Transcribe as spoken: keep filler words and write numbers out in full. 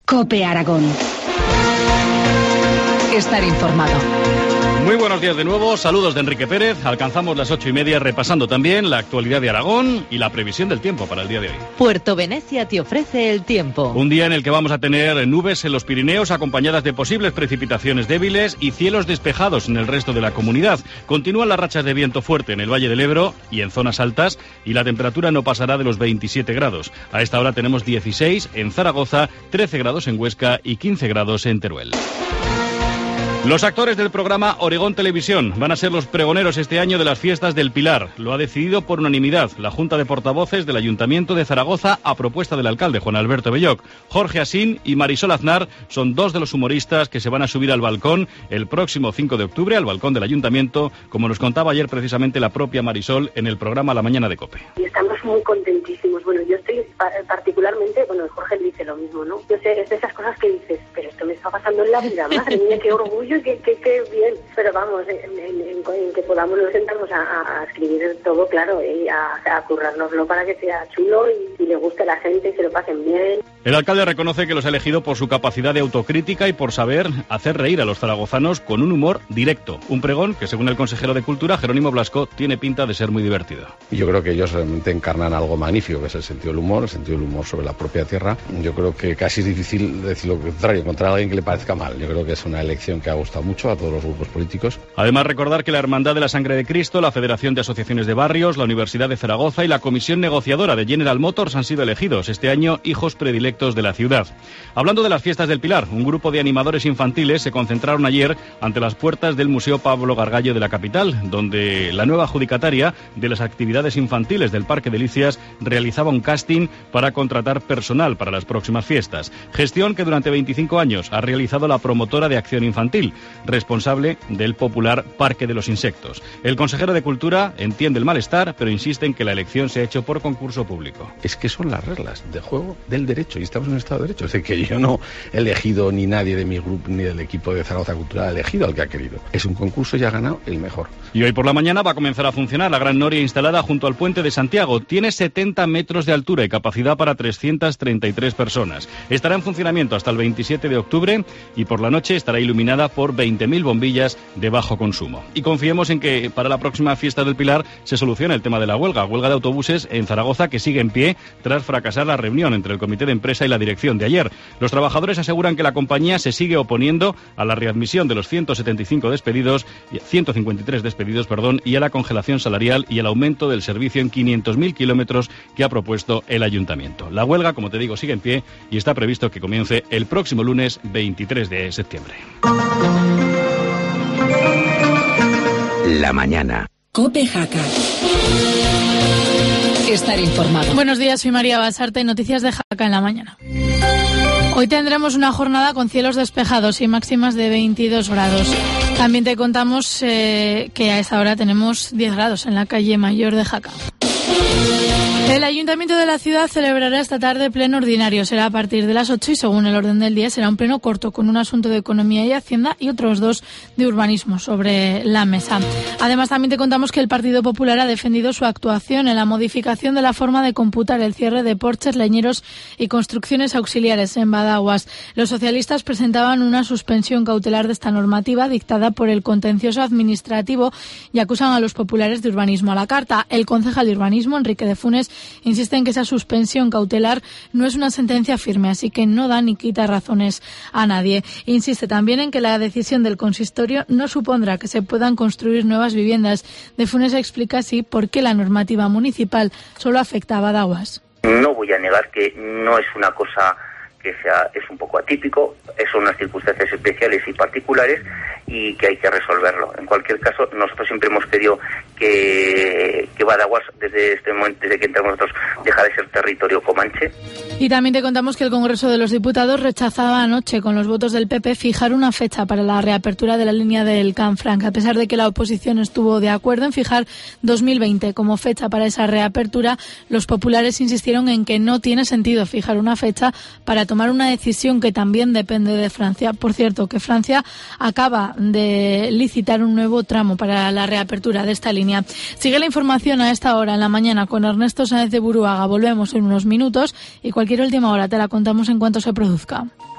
COPE Aragón. Estar informado. Muy buenos días de nuevo, saludos de Enrique Pérez. Alcanzamos las ocho y media repasando también la actualidad de Aragón y la previsión del tiempo para el día de hoy. Puerto Venecia te ofrece el tiempo. Un día en el que vamos a tener nubes en los Pirineos acompañadas de posibles precipitaciones débiles y cielos despejados en el resto de la comunidad. Continúan las rachas de viento fuerte en el Valle del Ebro y en zonas altas y la temperatura no pasará de los veintisiete grados. A esta hora tenemos dieciséis en Zaragoza, trece grados en Huesca y quince grados en Teruel. Los actores del programa Oregón Televisión van a ser los pregoneros este año de las fiestas del Pilar. Lo ha decidido por unanimidad la Junta de Portavoces del Ayuntamiento de Zaragoza a propuesta del alcalde Juan Alberto Belloc. Jorge Asín y Marisol Aznar son dos de los humoristas que se van a subir al balcón el próximo cinco de octubre, al balcón del Ayuntamiento, como nos contaba ayer precisamente la propia Marisol en el programa La Mañana de COPE. Y estamos muy contentísimos. Bueno, yo estoy particularmente, bueno, Jorge dice lo mismo, ¿no? Yo sé, es de esas cosas que dices, pero esto me está pasando en la vida, madre mía, qué orgullo. Que, que, que bien, pero vamos, en, en, en, en que podamos nos sentamos a, a escribir todo, claro, y a, a currárnoslo para que sea chulo y, y le guste a la gente y se lo pasen bien. El alcalde reconoce que los ha elegido por su capacidad de autocrítica y por saber hacer reír a los zaragozanos con un humor directo. Un pregón que, según el consejero de Cultura, Jerónimo Blasco, tiene pinta de ser muy divertido. Yo creo que ellos realmente encarnan algo magnífico, que es el sentido del humor, el sentido del humor sobre la propia tierra. Yo creo que casi es difícil decir lo contrario, encontrar a alguien que le parezca mal. Yo creo que es una elección que ha gustado mucho a todos los grupos políticos. Además, recordar que la Hermandad de la Sangre de Cristo, la Federación de Asociaciones de Barrios, la Universidad de Zaragoza y la Comisión Negociadora de General Motors han sido elegidos este año hijos predilectos de la ciudad. Hablando de las fiestas del Pilar, un grupo de animadores infantiles se concentraron ayer ante las puertas del Museo Pablo Gargallo de la capital, donde la nueva adjudicataria de las actividades infantiles del Parque Delicias realizaba un casting para contratar personal para las próximas fiestas. Gestión que durante veinticinco años ha realizado la promotora de Acción Infantil, responsable del popular Parque de los Insectos. El consejero de Cultura entiende el malestar, pero insiste en que la elección se ha hecho por concurso público. Es que son las reglas de juego del derecho y estamos en un Estado de Derecho. Es decir, que yo no he elegido ni nadie de mi grupo ni del equipo de Zaragoza Cultural ha elegido al que ha querido. Es un concurso y ha ganado el mejor. Y hoy por la mañana va a comenzar a funcionar la gran noria instalada junto al puente de Santiago. Tiene setenta metros de altura y capacidad para trescientas treinta y tres personas. Estará en funcionamiento hasta el veintisiete de octubre y por la noche estará iluminada por veinte mil bombillas de bajo consumo. Y confiemos en que para la próxima fiesta del Pilar se solucione el tema de la huelga, huelga de autobuses en Zaragoza que sigue en pie tras fracasar la reunión entre el comité de empresa y la dirección de ayer. Los trabajadores aseguran que la compañía se sigue oponiendo a la readmisión de los ciento setenta y cinco despedidos, ciento cincuenta y tres despedidos, perdón, y a la congelación salarial y el aumento del servicio en quinientos mil kilómetros que ha propuesto el ayuntamiento. La huelga, como te digo, sigue en pie y está previsto que comience el próximo lunes veintitrés de septiembre. La mañana. COPE Jaca. Estar informado. Buenos días, soy María Basarte, noticias de Jaca en la mañana. Hoy tendremos una jornada con cielos despejados y máximas de veintidós grados. También te contamos eh, que a esta hora tenemos diez grados en la calle Mayor de Jaca. El Ayuntamiento de la ciudad celebrará esta tarde pleno ordinario. Será a partir de las ocho y según el orden del día será un pleno corto con un asunto de Economía y Hacienda y otros dos de urbanismo sobre la mesa. Además también te contamos que el Partido Popular ha defendido su actuación en la modificación de la forma de computar el cierre de porches, leñeros y construcciones auxiliares en Badaguas. Los socialistas presentaban una suspensión cautelar de esta normativa dictada por el contencioso administrativo y acusan a los populares de urbanismo a la carta. El concejal de urbanismo, Enrique de Funes, insiste en que esa suspensión cautelar no es una sentencia firme, así que no da ni quita razones a nadie. Insiste también en que la decisión del consistorio no supondrá que se puedan construir nuevas viviendas. De Funes explica así por qué la normativa municipal solo afecta a Badaguas. No voy a negar que no es una cosa que sea, es un poco atípico, son unas circunstancias especiales y particulares y que hay que resolverlo. En cualquier caso, nosotros siempre hemos querido que, que Badaguas, desde este momento, desde que entramos nosotros, deja de ser territorio comanche. Y también te contamos que el Congreso de los Diputados rechazaba anoche, con los votos del P P, fijar una fecha para la reapertura de la línea del Canfranc, a pesar de que la oposición estuvo de acuerdo en fijar dos mil veinte como fecha para esa reapertura. Los populares insistieron en que no tiene sentido fijar una fecha para tomar una decisión que también depende de Francia. Por cierto, que Francia acaba de licitar un nuevo tramo para la reapertura de esta línea. Sigue la información a esta hora en la mañana con Ernesto Sáenz de Buruaga. Volvemos en unos minutos y cualquier última hora te la contamos en cuanto se produzca.